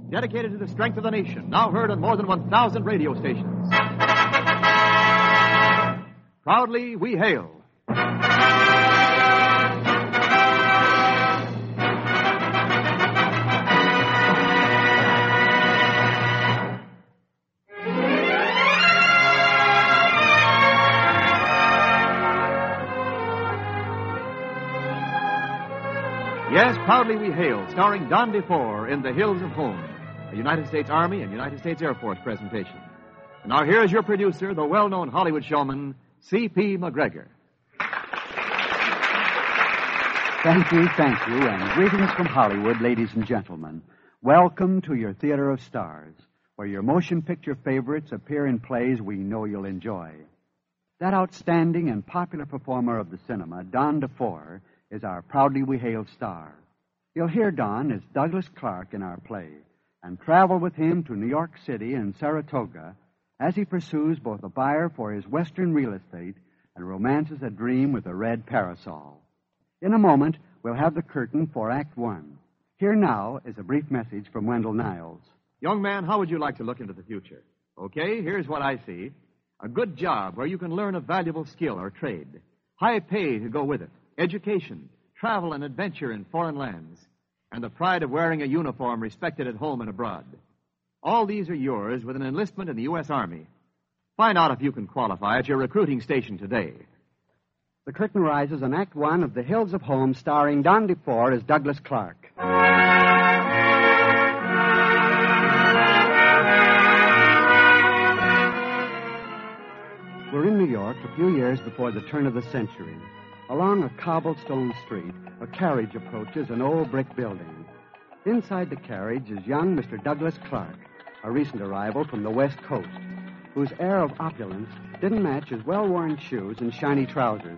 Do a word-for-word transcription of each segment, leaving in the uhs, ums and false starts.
dedicated to the strength of the nation, now heard on more than one thousand radio stations. Proudly, we hail. Yes, Proudly We Hail, starring Don DeFore in The Hills of Home, a United States Army and United States Air Force presentation. And now here is your producer, the well-known Hollywood showman, C P McGregor. Thank you, thank you, and greetings from Hollywood, ladies and gentlemen. Welcome to your Theater of Stars, where your motion picture favorites appear in plays we know you'll enjoy. That outstanding and popular performer of the cinema, Don DeFore, is our Proudly We Hail star. You'll hear Don as Douglas Clark in our play and travel with him to New York City and Saratoga as he pursues both a buyer for his Western real estate and romances a dream with a red parasol. In a moment, we'll have the curtain for Act One. Here now is a brief message from Wendell Niles. Young man, how would you like to look into the future? Okay, here's what I see. A good job where you can learn a valuable skill or trade. High pay to go with it. Education, travel and adventure in foreign lands, and the pride of wearing a uniform respected at home and abroad. All these are yours with an enlistment in the U S Army. Find out if you can qualify at your recruiting station today. The curtain rises on Act One of The Hills of Home, starring Don DeFore as Douglas Clark. We're in New York a few years before the turn of the century. Along a cobblestone street, a carriage approaches an old brick building. Inside the carriage is young Mister Douglas Clark, a recent arrival from the West Coast, whose air of opulence didn't match his well-worn shoes and shiny trousers.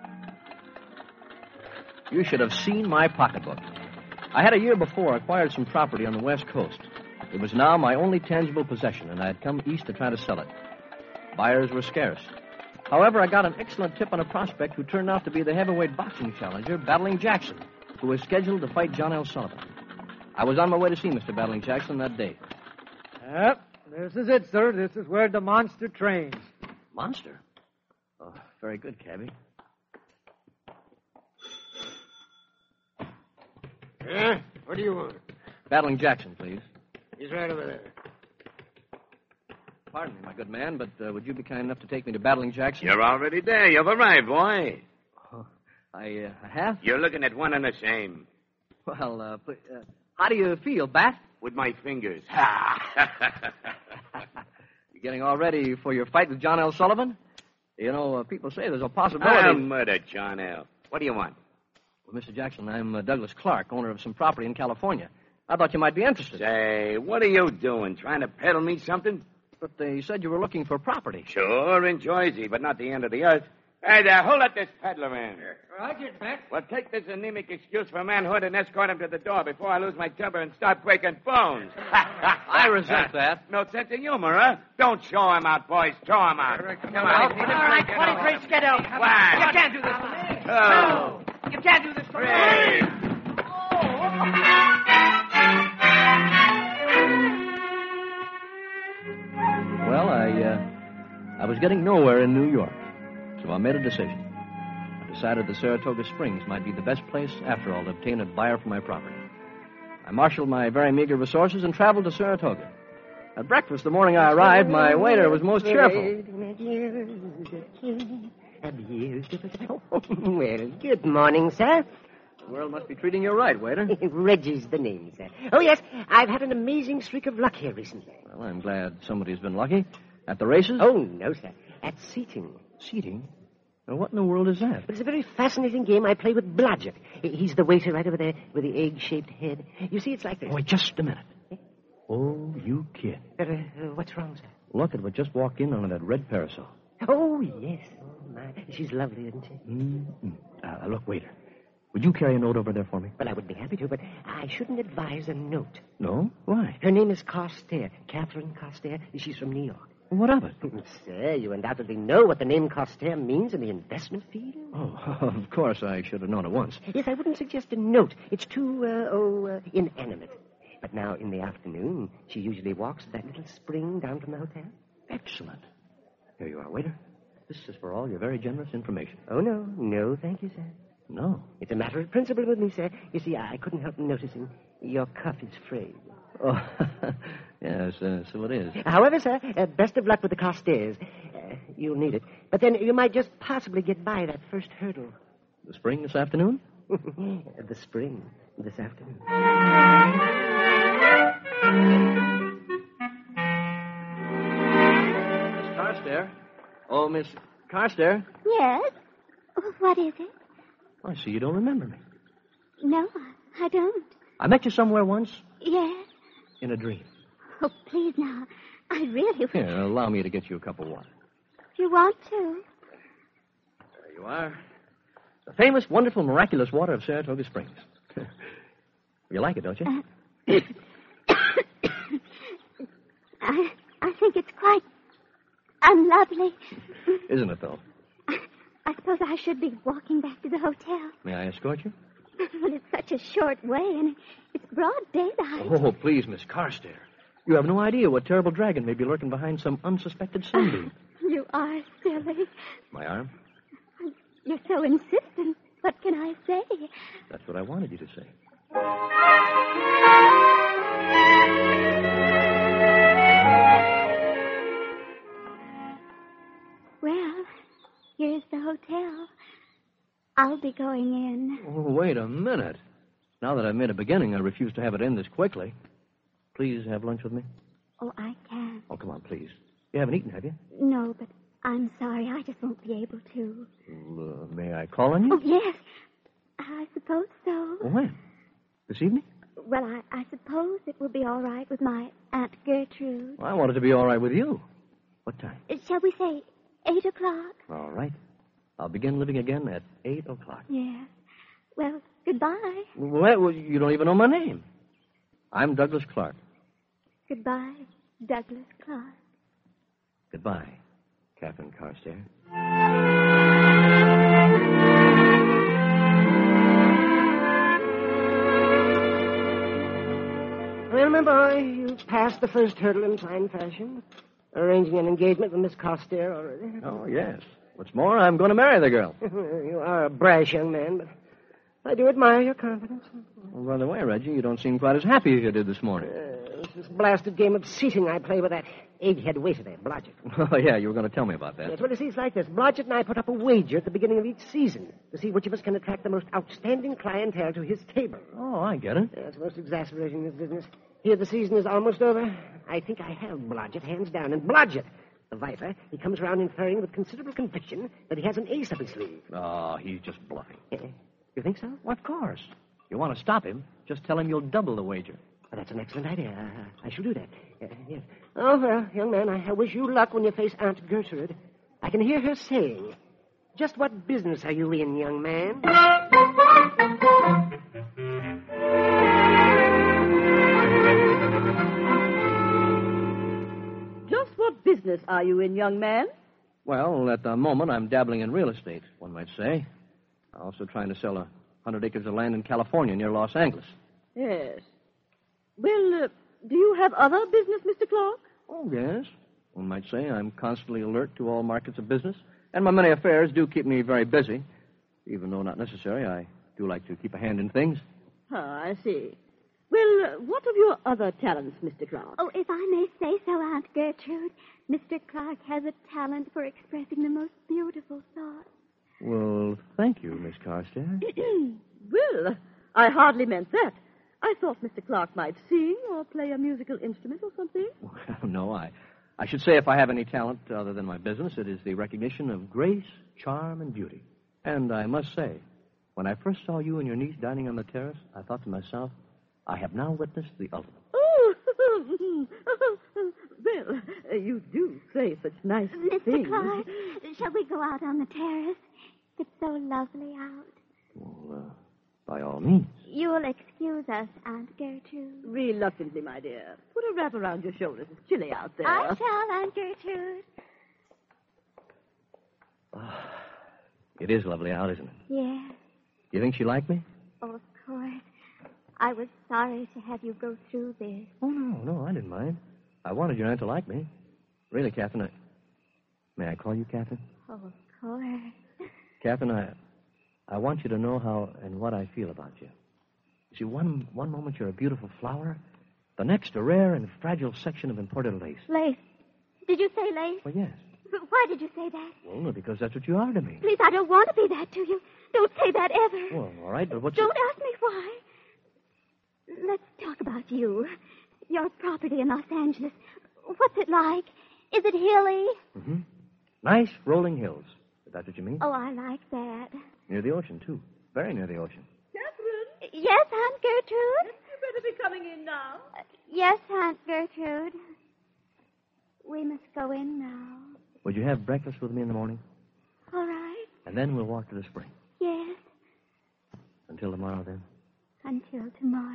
You should have seen my pocketbook. I had a year before acquired some property on the West Coast. It was now my only tangible possession, and I had come east to try to sell it. Buyers were scarce. However, I got an excellent tip on a prospect who turned out to be the heavyweight boxing challenger, Battling Jackson, who was scheduled to fight John L. Sullivan. I was on my way to see Mister Battling Jackson that day. Yep, this is it, sir. This is where the monster trains. Monster? Oh, very good, cabby. Yeah? What do you want? Battling Jackson, please. He's right over there. Pardon me, my good man, but uh, would you be kind enough to take me to Battling Jackson? You're already there. You've arrived, boy. Oh, I, uh, I have? You're looking at one and the same. Well, uh, pl- uh, how do you feel, Bat? With my fingers. You getting all ready for your fight with John L. Sullivan? You know, uh, people say there's a possibility... I'll murder John L. What do you want? Well, Mister Jackson, I'm uh, Douglas Clark, owner of some property in California. I thought you might be interested. Say, what are you doing? Trying to peddle me something? But they said you were looking for property. Sure, in Jersey, but not the end of the earth. Hey there, who let this peddler in? I get back. Well, take this anemic excuse for manhood and escort him to the door before I lose my temper and start breaking bones. I resent that. No sense of humor, huh? Don't show him out, boys. Throw him out. Come on. All right, twenty-three, skedaddle. Why? You can't do this for me. Oh. No, you can't do this for Hey. me. Well, I, uh, I was getting nowhere in New York, so I made a decision. I decided that Saratoga Springs might be the best place, after all, to obtain a buyer for my property. I marshaled my very meager resources and traveled to Saratoga. At breakfast the morning I arrived, my waiter was most cheerful. Well, good morning, sir. The world must be treating you right, waiter. Reggie's the name, sir. Oh, yes, I've had an amazing streak of luck here recently. Well, I'm glad somebody's been lucky. At the races? Oh, no, sir. At seating. Seating? Now, what in the world is that? But it's a very fascinating game I play with Blodgett. He's the waiter right over there with the egg-shaped head. You see, it's like this. Oh, wait, just a minute. Eh? Oh, you kid. Uh, uh, what's wrong, sir? Look at what just walked in on that red parasol. Oh, yes. Oh, my. She's lovely, isn't she? Mm-hmm. Uh, look, waiter. Would you carry a note over there for me? Well, I would be happy to, but I shouldn't advise a note. No? Why? Her name is Coster, Catherine Coster. She's from New York. Well, what of it? Sir, you undoubtedly know what the name Coster means in the investment field. Oh, of course, I should have known at once. Yes, I wouldn't suggest a note. It's too, uh, oh, uh, inanimate. But now, in the afternoon. She usually walks to that little spring down from the hotel. Excellent. Here you are, waiter. This is for all your very generous information. Oh, no. No, thank you, sir. No. It's a matter of principle with me, sir. You see, I couldn't help noticing your cuff is frayed. Oh, yes, uh, so it is. However, sir, uh, best of luck with the car stairs. Uh, you'll need it. But then you might just possibly get by that first hurdle. The spring this afternoon? The spring this afternoon. Miss Carstairs? Oh, Miss Carstairs? Yes? What is it? I see you don't remember me. No, I don't. I met you somewhere once Yes? in a dream. Oh, please now. I really... Here, allow me to get you a cup of water. You want to? There you are. The famous, wonderful, miraculous water of Saratoga Springs. You like it, don't you? Uh, I, I think it's quite unlovely. Isn't it, though? I, I suppose I should be walking back to the hotel. May I escort you? Well, it's such a short way, and it's broad daylight. Oh, please, Miss Carstairs. You have no idea what terrible dragon may be lurking behind some unsuspected sunbeam. You are silly. My arm? You're so insistent. What can I say? That's what I wanted you to say. Well, here's the hotel. I'll be going in. Oh, wait a minute. Now that I've made a beginning, I refuse to have it end this quickly. Please have lunch with me. Oh, I can't. Oh, come on, please. You haven't eaten, have you? No, but I'm sorry. I just won't be able to. Well, uh, may I call on you? Oh, yes. I suppose so. When? This evening? Well, I, I suppose it will be all right with my Aunt Gertrude. Well, I want it to be all right with you. What time? Uh, Shall we say eight o'clock? All right. I'll begin living again at eight o'clock. Yes. Well, goodbye. Well, well, you don't even know my name. I'm Douglas Clark. Goodbye, Douglas Clark. Goodbye, Catherine Carstairs. Well, my boy, you've passed the first hurdle in fine fashion. Arranging an engagement with Miss Carstairs already. Oh, yes. What's more, I'm going to marry the girl. You are a brash young man, but I do admire your confidence. Well, by the way, Reggie, you don't seem quite as happy as you did this morning. Uh, it's this blasted game of seating I play with that egghead waiter there, Blodgett. Oh, yeah, you were going to tell me about that. Yes, well, you see, it's like this. Blodgett and I put up a wager at the beginning of each season to see which of us can attract the most outstanding clientele to his table. Oh, I get it. Yeah, it's most exasperating in this business. Here, the season is almost over. I think I have Blodgett, hands down. And Blodgett, the viper, he comes around inferring with considerable conviction that he has an ace up his sleeve. Oh, he's just bluffing. Eh, You think so? Well, of course. You want to stop him, just tell him you'll double the wager. Well, that's an excellent idea. I, I shall do that. Uh, yes. Oh, well, young man, I, I wish you luck when you face Aunt Gertrude. I can hear her saying, "Just what business are you in, young man?" Just what business are you in, young man? Well, at the moment, I'm dabbling in real estate, one might say. Also trying to sell a hundred acres of land in California near Los Angeles. Yes. Well, uh, do you have other business, Mister Clark? Oh, yes. One might say I'm constantly alert to all markets of business, and my many affairs do keep me very busy. Even though not necessary, I do like to keep a hand in things. Ah, I see. Well, uh, what of your other talents, Mister Clark? Oh, if I may say so, Aunt Gertrude, Mister Clark has a talent for expressing the most beautiful thoughts. Well, thank you, Miss Carstairs. Well, I hardly meant that. I thought Mister Clark might sing or play a musical instrument or something. Well, no, I, I should say if I have any talent other than my business, it is the recognition of grace, charm, and beauty. And I must say, when I first saw you and your niece dining on the terrace, I thought to myself, I have now witnessed the ultimate. Oh, well, uh, you do say such nice Mister things. Clark, shall we go out on the terrace? It's so lovely out. Well, uh, by all means. You'll excuse us, Aunt Gertrude. Reluctantly, my dear. Put a wrap around your shoulders. It's chilly out there. I shall, Aunt Gertrude. Oh, it is lovely out, isn't it? Yes. You think she liked me? Oh, of course. I was sorry to have you go through this. Oh, no, no, I didn't mind. I wanted your aunt to like me. Really, Catherine, I... May I call you Catherine? Oh, of course. Catherine, I... I want you to know how and what I feel about you. You see, one, one moment you're a beautiful flower, the next a rare and fragile section of imported lace. Lace. Did you say lace? Well, yes. Why did you say that? Well, because that's what you are to me. Please, I don't want to be that to you. Don't say that ever. Well, all right, but what's... Don't your... ask me why. Let's talk about you. Your property in Los Angeles. What's it like? Is it hilly? Mm-hmm. Nice rolling hills. Is that what you mean? Oh, I like that. Near the ocean, too. Very near the ocean. Catherine, Yes, Aunt Gertrude? you better be coming in now. Uh, yes, Aunt Gertrude. We must go in now. Would you have breakfast with me in the morning? All right. And then we'll walk to the spring. Yes, Until tomorrow, then? until tomorrow.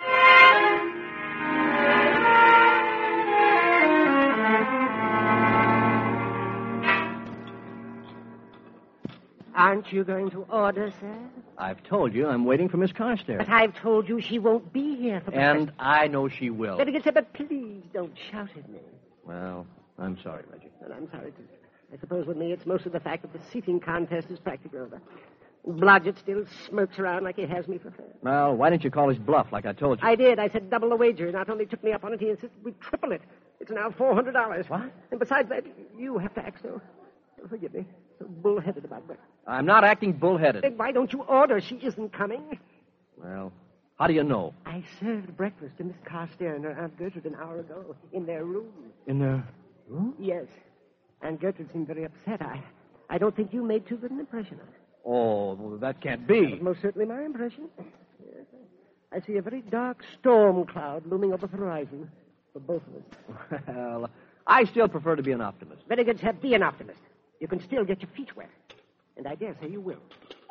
Aren't you going to order, sir? I've told you I'm waiting for Miss Carstairs. But I've told you she won't be here for And I know she will. But, but please don't shout at me. Well, I'm sorry, Reggie. Well, I'm sorry, too. I suppose with me it's most of the fact that the seating contest is practically over. Blodgett still smirks around like he has me for fair. Well, why didn't you call his bluff like I told you? I did. I said double the wager. Not only took me up on it, he insisted we triple it. It's now four hundred dollars. What? And besides that, you have to act so... Forgive me. So bullheaded about breakfast. I'm not acting bullheaded. Then why don't you order? She isn't coming. Well, how do you know? I served breakfast to Miss Carstairs and her Aunt Gertrude an hour ago in their room. In their room? Yes. Aunt Gertrude seemed very upset. I, I don't think you made too good an impression on her. Oh, well, that can't That be. was most certainly my impression. Yes. I see a very dark storm cloud looming over the horizon for both of us. Well, I still prefer to be an optimist. Very good, sir. Be an optimist. You can still get your feet wet. And I dare say you will.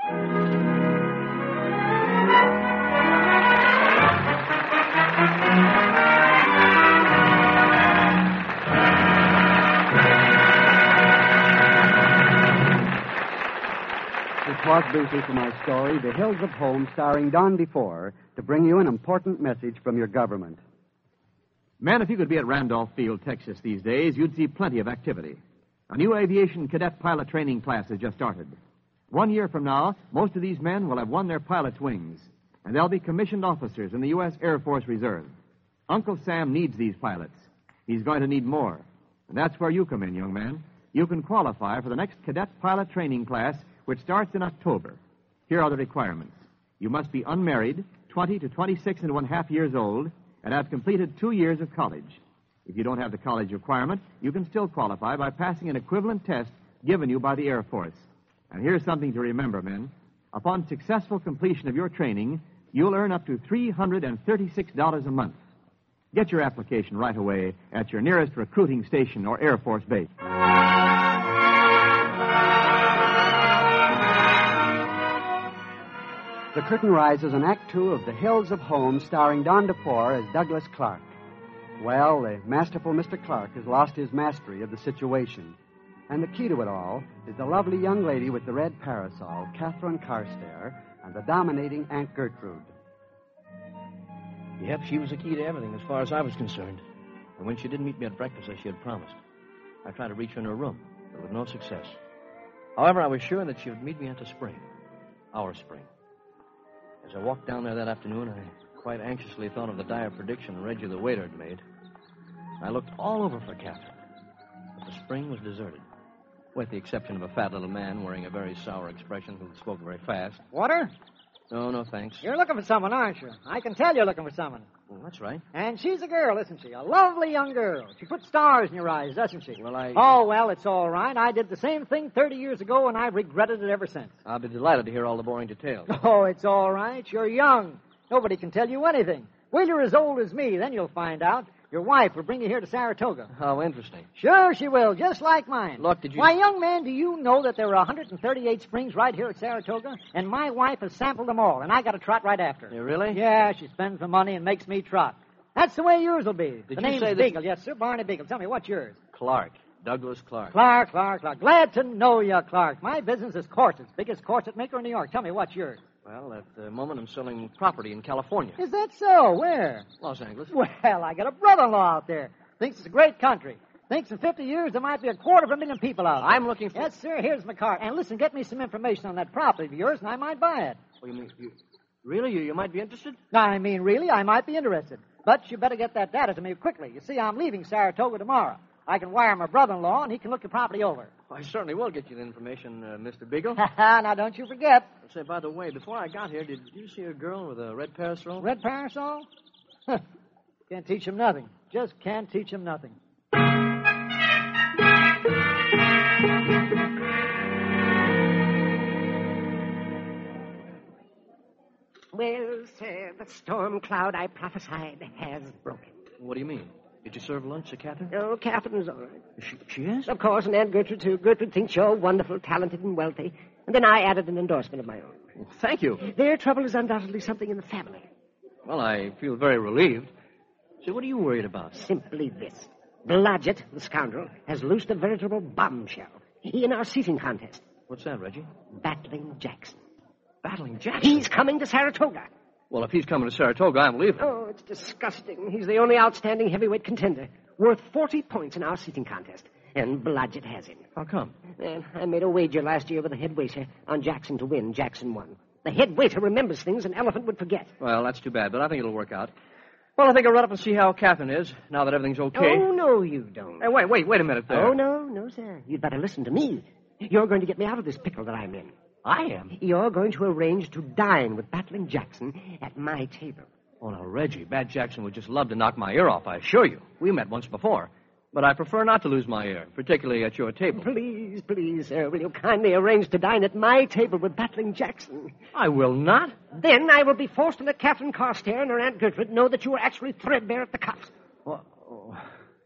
It was busy for my story, The Hills of Home, starring Don DeFore, to bring you an important message from your government. Men, if you could be at Randolph Field, Texas these days, you'd see plenty of activity. A new aviation cadet pilot training class has just started. One year from now, most of these men will have won their pilot's wings, and they'll be commissioned officers in the U S Air Force Reserve. Uncle Sam needs these pilots. He's going to need more. And that's where you come in, young man. You can qualify for the next cadet pilot training class, which starts in October. Here are the requirements. You must be unmarried, twenty to twenty-six and one half years old, and have completed two years of college. If you don't have the college requirement, you can still qualify by passing an equivalent test given you by the Air Force. And here's something to remember, men. Upon successful completion of your training, you'll earn up to three hundred thirty-six dollars a month. Get your application right away at your nearest recruiting station or Air Force base. The curtain rises on Act Two of The Hills of Home, starring Don DeFore as Douglas Clark. Well, the masterful Mister Clark has lost his mastery of the situation. And the key to it all is the lovely young lady with the red parasol, Catherine Carstairs, and the dominating Aunt Gertrude. Yep, she was the key to everything as far as I was concerned. And when she didn't meet me at breakfast as she had promised, I tried to reach her in her room, but with no success. However, I was sure that she would meet me at the spring, our spring. As I walked down there that afternoon, I quite anxiously thought of the dire prediction Reggie the waiter had made. I looked all over for Catherine, but the spring was deserted, with the exception of a fat little man wearing a very sour expression who spoke very fast. Water? No, no, thanks. You're looking for someone, aren't you? I can tell you're looking for someone. Well, that's right. And she's a girl, isn't she? A lovely young girl. She puts stars in your eyes, doesn't she? Well, I... Oh, well, it's all right. I did the same thing thirty years ago, and I've regretted it ever since. I'll be delighted to hear all the boring details. Oh, it's all right. You're young. Nobody can tell you anything. Wait till you're as old as me, then you'll find out. Your wife will bring you here to Saratoga. How interesting. Sure she will, just like mine. Look, did you... Why, young man, do you know that there are one hundred thirty-eight springs right here at Saratoga? And my wife has sampled them all, and I got to trot right after her. You really? Yeah, she spends the money and makes me trot. That's the way yours will be. Did the you name's say that- Beagle. Yes, sir, Barney Beagle. Tell me, what's yours? Clark. Douglas Clark. Clark, Clark, Clark. Glad to know you, Clark. My business is corsets. Biggest corset maker in New York. Tell me, what's yours? Well, at the moment, I'm selling property in California. Is that so? Where? Los Angeles. Well, I got a brother-in-law out there. Thinks it's a great country. Thinks in fifty years there might be a quarter of a million people out there. I'm looking for... Yes, sir. Here's my card. And listen, get me some information on that property of yours, and I might buy it. What do you mean? You... Really? You, you might be interested? I mean, really, I might be interested. But you better get that data to me quickly. You see, I'm leaving Saratoga tomorrow. I can wire my brother-in-law, and he can look the property over. I certainly will get you the information, uh, Mister Beagle. Now, don't you forget. Say, by the way, before I got here, did you see a girl with a red parasol? Red parasol? Can't teach him nothing. Just can't teach him nothing. Well, sir, the storm cloud I prophesied has broken. What do you mean? Did you serve lunch to Catherine? Oh, Catherine is all right. She, she is? Of course, and Aunt Gertrude, too. Gertrude thinks you're wonderful, talented, and wealthy. And then I added an endorsement of my own. Well, thank you. Their trouble is undoubtedly something in the family. Well, I feel very relieved. So what are you worried about? Simply this. Blodgett, the scoundrel, has loosed a veritable bombshell. He in our seating contest. What's that, Reggie? Battling Jackson. Battling Jackson? He's coming to Saratoga. Well, if he's coming to Saratoga, I'm leaving. Oh, it's disgusting. He's the only outstanding heavyweight contender. Worth forty points in our seating contest. And Blodgett has him. How come? Well, I made a wager last year with the head waiter on Jackson to win. Jackson won. The head waiter remembers things an elephant would forget. Well, that's too bad, but I think it'll work out. Well, I think I'll run up and see how Catherine is, now that everything's okay. Oh, no, you don't. Hey, wait, wait, wait a minute there. Oh, no, no, sir. You'd better listen to me. You're going to get me out of this pickle that I'm in. I am? You're going to arrange to dine with Battling Jackson at my table. Oh, now, Reggie, Bat Jackson would just love to knock my ear off, I assure you. We met once before. But I prefer not to lose my ear, particularly at your table. Please, please, sir, will you kindly arrange to dine at my table with Battling Jackson? I will not. Then I will be forced to let Catherine Carstairs and her Aunt Gertrude know that you are actually threadbare at the cuffs. Well, oh.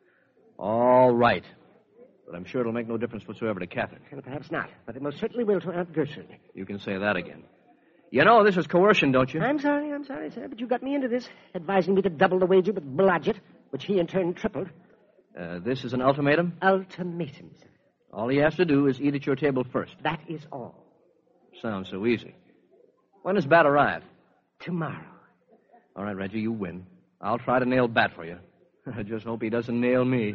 All right. But I'm sure it'll make no difference whatsoever to Catherine. Well, perhaps not, but it most certainly will to Aunt Gertrude. You can say that again. You know, this is coercion, don't you? I'm sorry, I'm sorry, sir, but you got me into this, advising me to double the wager with Blodgett, which he in turn tripled. Uh, this is an ultimatum? Ultimatum, sir. All he has to do is eat at your table first. That is all. Sounds so easy. When does Bat arrive? Tomorrow. All right, Reggie, you win. I'll try to nail Bat for you. I just hope he doesn't nail me.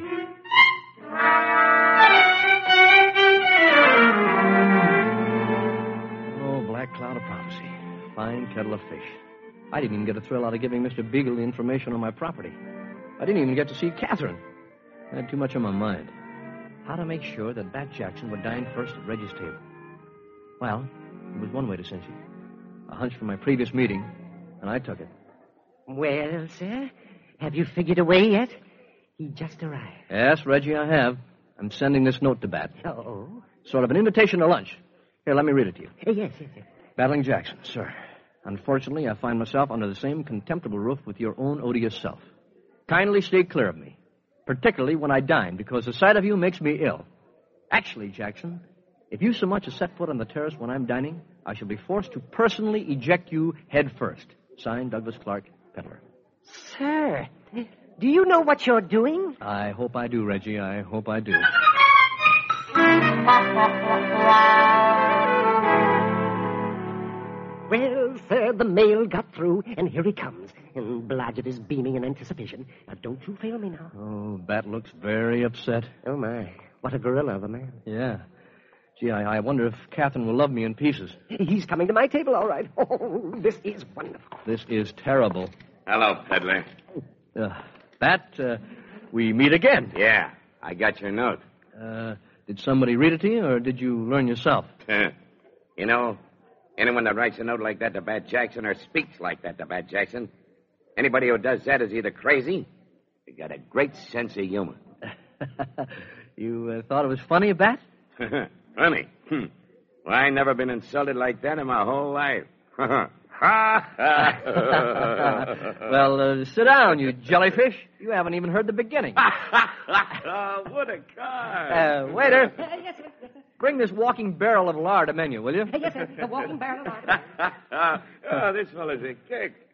Oh, black cloud of prophecy. Fine kettle of fish. I didn't even get a thrill out of giving Mister Beagle the information on my property. I didn't even get to see Catherine. I had too much on my mind. How to make sure that Bat Jackson would dine first at Reggie's table. Well, it was one way to cinch it. A hunch from my previous meeting, and I took it. Well, sir, have you figured a way yet? He just arrived. Yes, Reggie, I have. I'm sending this note to Bat. Oh? Sort of an invitation to lunch. Here, let me read it to you. Uh, yes, yes, yes. Battling Jackson, sir. Unfortunately, I find myself under the same contemptible roof with your own odious self. Kindly stay clear of me, particularly when I dine, because the sight of you makes me ill. Actually, Jackson, if you so much as set foot on the terrace when I'm dining, I shall be forced to personally eject you head first. Signed, Douglas Clark, Peddler. Sir, do you know what you're doing? I hope I do, Reggie. I hope I do. Well, sir, the mail got through, and here he comes. And Blodgett is beaming in anticipation. Now, don't you fail me now. Oh, Bat looks very upset. Oh, my. What a gorilla of a man. Yeah. Gee, I, I wonder if Catherine will love me in pieces. He's coming to my table, all right. Oh, this is wonderful. This is terrible. Hello, Peddler. Uh, Bat, uh, we meet again. Yeah, I got your note. Uh, did somebody read it to you, or did you learn yourself? You know, anyone that writes a note like that to Bat Jackson or speaks like that to Bat Jackson, anybody who does that is either crazy or got a great sense of humor. You uh, thought it was funny, Bat? Funny? Hmm. Well, I never been insulted like that in my whole life. Well, uh, sit down, you jellyfish. You haven't even heard the beginning. Oh, what a car. Uh, waiter, Uh, yes, sir. Yes, sir. bring this walking barrel of lard a menu, will you? Uh, yes, sir. The walking barrel of lard. Oh, this fella's a kick.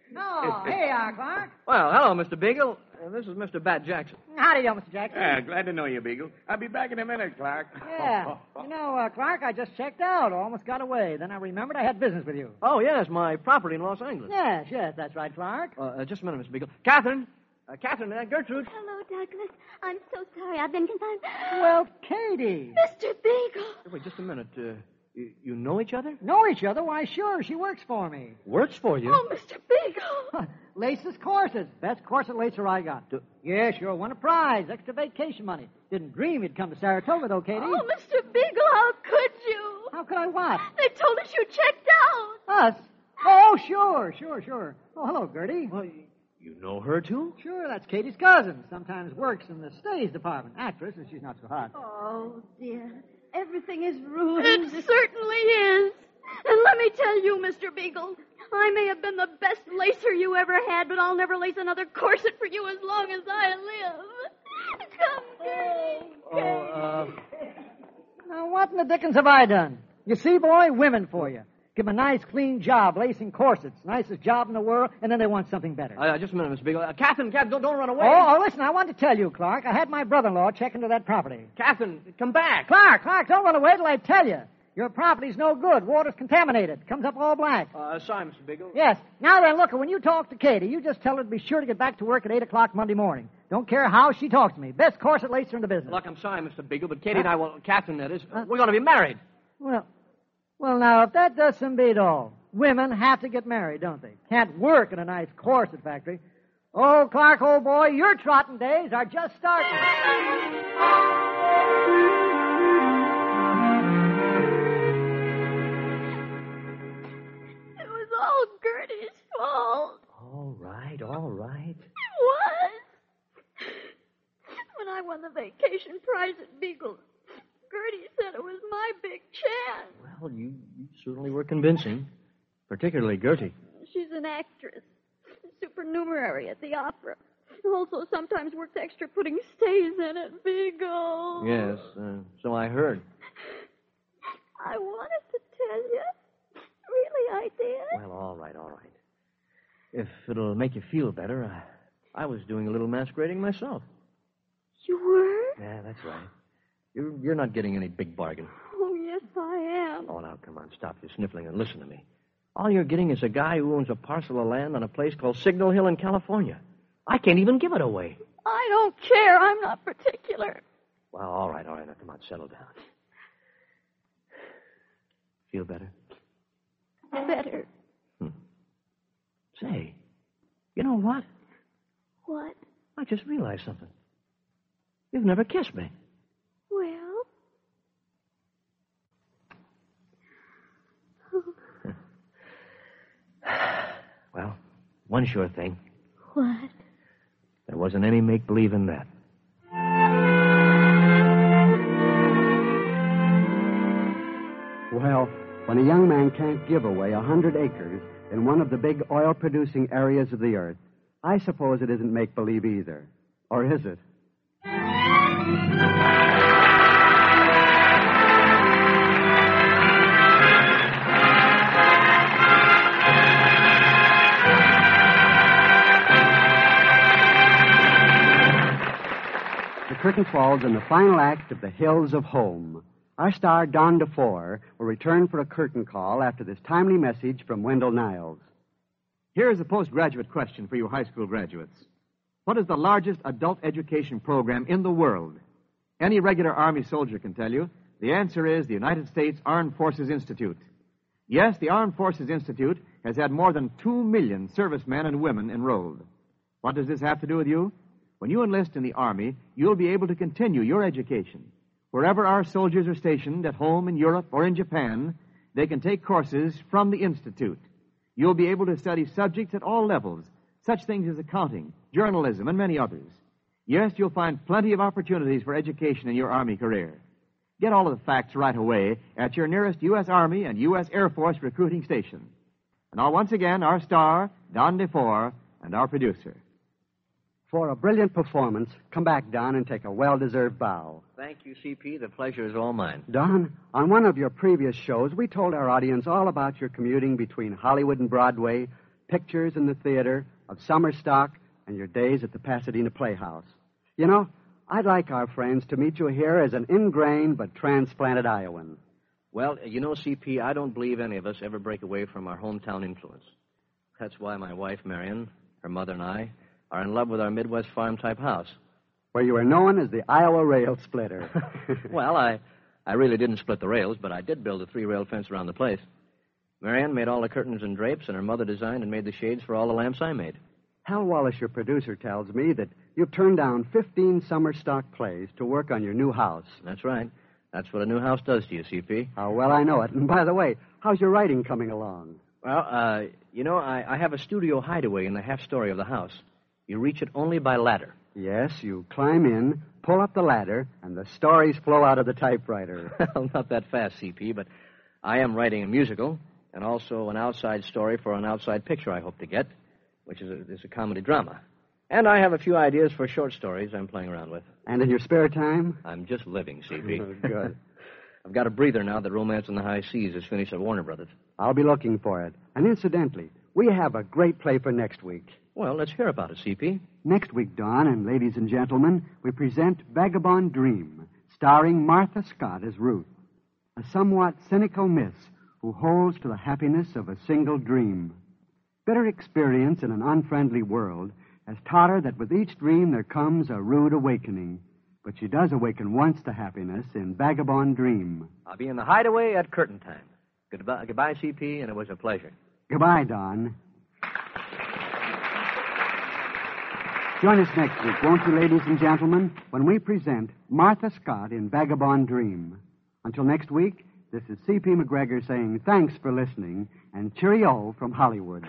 Oh, here you are, Clark. Well, hello, Mister Beagle. Uh, this is Mister Bat Jackson. How do you do, Mister Jackson? Yeah, glad to know you, Beagle. I'll be back in a minute, Clark. Yeah. You know, uh, Clark, I just checked out. Almost got away. Then I remembered I had business with you. Oh, yes, my property in Los Angeles. Yes, yes, that's right, Clark. Uh, uh, just a minute, Mister Beagle. Catherine. Uh, Catherine, uh, Gertrude. Hello, Douglas. I'm so sorry I've been confined. Well, Katie. Mister Beagle. Hey, wait, just a minute. Uh, you, you know each other? Know each other? Why, sure. She works for me. Works for you? Oh, Mister Beagle. Laces corsets. Best corset lacer I got. Do- Yeah, sure. Won a prize. Extra vacation money. Didn't dream you'd come to Saratoga, though, Katie. Oh, Mister Beagle, how could you? How could I what? They told us you checked out. Us? Oh, sure, sure, sure. Oh, hello, Gertie. Well, you, you know her, too? Sure, that's Katie's cousin. Sometimes works in the stage department. Actress, and she's not so hot. Oh, dear. Everything is ruined. It certainly is. And let me tell you, Mister Beagle, I may have been the best lacer you ever had, but I'll never lace another corset for you as long as I live. Come, Gertie. Oh, uh... Now, what in the dickens have I done? You see, boy, women for you. Give them a nice, clean job lacing corsets. Nicest job in the world, and then they want something better. Uh, just a minute, Mister Beagle. Uh, Catherine, Catherine, don't, don't run away. Oh, oh, listen, I want to tell you, Clark. I had my brother-in-law check into that property. Catherine, come back. Clark, Clark, don't run away till I tell you. Your property's no good. Water's contaminated. Comes up all black. Uh, sorry, Mister Beagle. Yes. Now then, look, when you talk to Katie, you just tell her to be sure to get back to work at eight o'clock Monday morning. Don't care how she talks to me. Best corset lacer in the business. Look, I'm sorry, Mister Beagle, but Katie and Huh? I, well, Catherine, that is, Huh? we're going to be married. Well, well, now, if that doesn't beat all, women have to get married, don't they? Can't work in a nice corset factory. Oh, Clark, old boy, your trotting days are just starting. It was all Gertie's fault. All right, all right. It was. When I won the vacation prize at Beagle, Gertie said it was my big chance. Well, you, you certainly were convincing, particularly Gertie. She's an actress, supernumerary at the opera. Also sometimes works extra putting stays in at Beagle. Yes, uh, so I heard. I wanted to tell you. Really, I did. Well, all right, all right. If it'll make you feel better, I, I was doing a little masquerading myself. You were? Yeah, that's right. You're, you're not getting any big bargain. Oh, yes, I am. Oh, now, come on, stop your sniffling and listen to me. All you're getting is a guy who owns a parcel of land on a place called Signal Hill in California. I can't even give it away. I don't care. I'm not particular. Well, all right, all right. Now, come on, settle down. Feel better? Better. Hmm. Say, you know what? What? I just realized something. You've never kissed me. Well? Well, one sure thing. What? There wasn't any make-believe in that. Well, when a young man can't give away a hundred acres in one of the big oil-producing areas of the earth, I suppose it isn't make-believe either. Or is it? The curtain falls on the final act of The Hills of Home. Our star, Don DeFore, will return for a curtain call after this timely message from Wendell Niles. Here's a postgraduate question for you high school graduates. What is the largest adult education program in the world? Any regular Army soldier can tell you. The answer is the United States Armed Forces Institute. Yes, the Armed Forces Institute has had more than two million servicemen and women enrolled. What does this have to do with you? When you enlist in the Army, you'll be able to continue your education. Wherever our soldiers are stationed, at home, in Europe, or in Japan, they can take courses from the Institute. You'll be able to study subjects at all levels, such things as accounting, journalism, and many others. Yes, you'll find plenty of opportunities for education in your Army career. Get all of the facts right away at your nearest U S. Army and U S. Air Force recruiting station. And now, once again, our star, Don DeFore, and our producer. For a brilliant performance, come back, Don, and take a well-deserved bow. Thank you, C P. The pleasure is all mine. Don, on one of your previous shows, we told our audience all about your commuting between Hollywood and Broadway, pictures in the theater, of summer stock, and your days at the Pasadena Playhouse. You know, I'd like our friends to meet you here as an ingrained but transplanted Iowan. Well, you know, C P, I don't believe any of us ever break away from our hometown influence. That's why my wife, Marion, her mother, and I are in love with our Midwest farm-type house. Where you are known as the Iowa Rail Splitter. Well, I, I really didn't split the rails, but I did build a three-rail fence around the place. Marion made all the curtains and drapes, and her mother designed and made the shades for all the lamps I made. Hal Wallace, your producer, tells me that you've turned down fifteen summer stock plays to work on your new house. That's right. That's what a new house does to you, C P. Oh, well, I know it. And by the way, how's your writing coming along? Well, uh, you know, I, I have a studio hideaway in the half-story of the house. You reach it only by ladder. Yes, you climb in, pull up the ladder, and the stories flow out of the typewriter. Well, not that fast, C P, but I am writing a musical and also an outside story for an outside picture I hope to get, which is a, is a comedy drama. And I have a few ideas for short stories I'm playing around with. And in your spare time? I'm just living, C P. Oh, good. I've got a breather now that Romance in the High Seas is finished at Warner Brothers. I'll be looking for it. And incidentally, we have a great play for next week. Well, let's hear about it, C P. Next week, Don, and ladies and gentlemen, we present Vagabond Dream, starring Martha Scott as Ruth, a somewhat cynical miss who holds to the happiness of a single dream. Bitter experience in an unfriendly world has taught her that with each dream there comes a rude awakening. But she does awaken once to happiness in Vagabond Dream. I'll be in the hideaway at curtain time. Goodbye, goodbye, C P, and it was a pleasure. Goodbye, Don. Join us next week, won't you, ladies and gentlemen, when we present Martha Scott in Vagabond Dream. Until next week, this is C P McGregor saying thanks for listening and cheerio from Hollywood.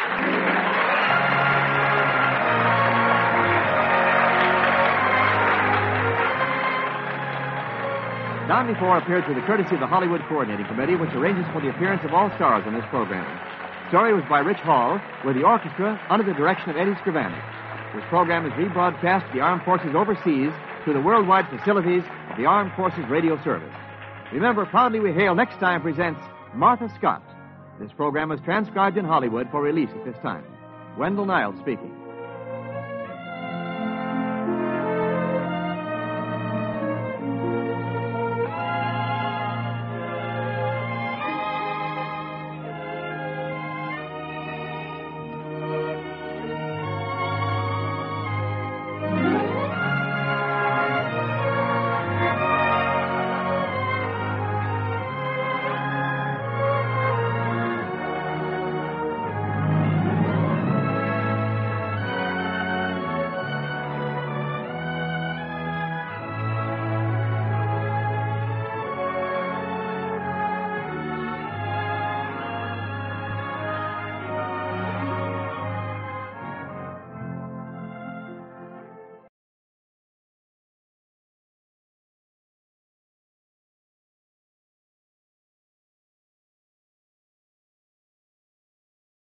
Don Before appeared through the courtesy of the Hollywood Coordinating Committee, which arranges for the appearance of all stars in this program. The story was by Rich Hall, with the orchestra under the direction of Eddie Scrivani. This program is rebroadcast to the Armed Forces overseas through the worldwide facilities of the Armed Forces Radio Service. Remember, Proudly We Hail next time presents Martha Scott. This program is transcribed in Hollywood for release at this time. Wendell Niles speaking.